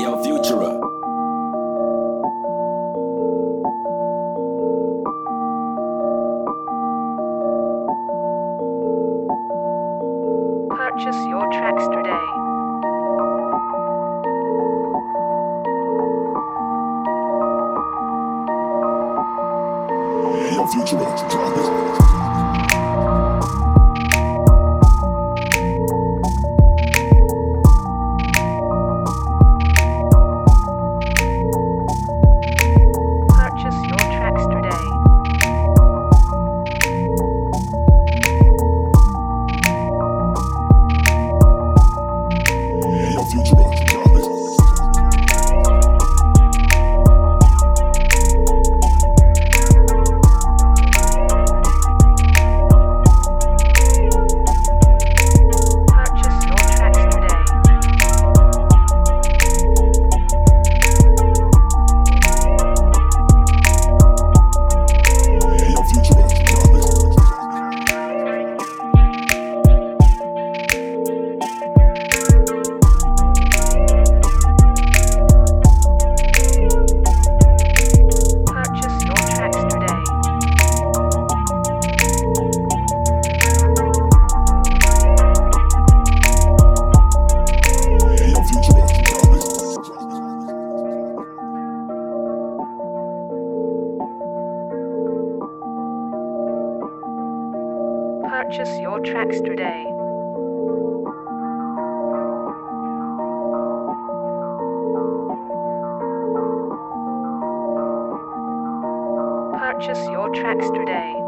Yo, Futura. Purchase your tracks today. Yo, Futura, drop it. Purchase your tracks today. Yo, Futura, drop it. Purchase your tracks today. Yo, Futura, drop it. Purchase your tracks today. Yo, Futura, drop it. Purchase your tracks today. Purchase your tracks today.